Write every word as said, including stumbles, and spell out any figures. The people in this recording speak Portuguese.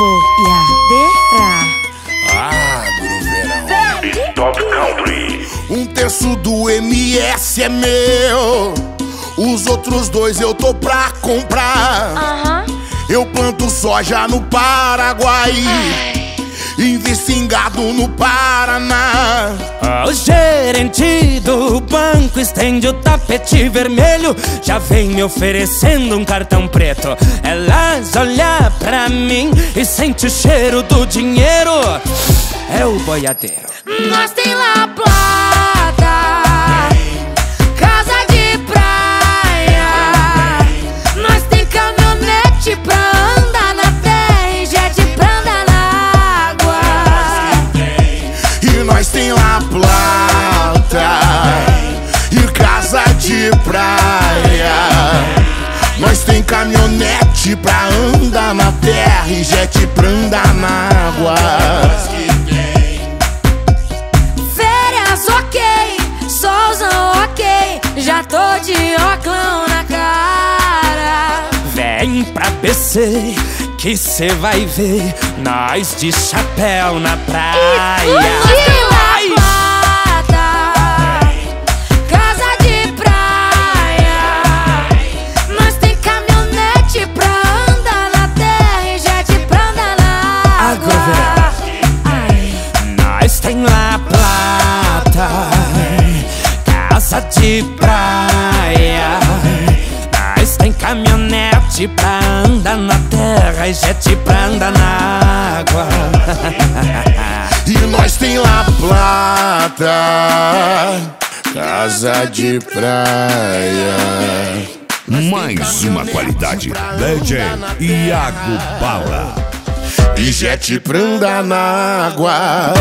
boiadeira. Ah, Gruverão. Top Country. Um terço do M S é meu, os outros dois eu tô pra comprar. Aham. Eu planto soja no Paraguai, invisto em gado no Paraná. O gerente do banco estende o tapete vermelho, já vem me oferecendo um cartão preto. Elas olham pra mim e sente o cheiro do dinheiro. É o boiadeiro. Nós tem lá plata, casa de praia. Nós tem caminhonete pra andar na terra e jet pra andar na água. E nós tem lá plata e casa de praia. Nós tem caminhonete pra andar na terra e jet pra andar na água. Férias ok, solzão ok, já tô de óculos na cara. Vem pra B C que cê vai ver nós de chapéu na praia. Nós tem lá plata, casa de praia. Nós tem caminhonete pra andar na terra e jet pra andar na água. Ai. Nós tem lá plata, casa de praia. Nós tem caminhonete pra andar na terra e jet pra andar na água. E nós tem lá plata, casa de praia. Mais uma qualidade. D J Iago Bala. E jet pra andar na água.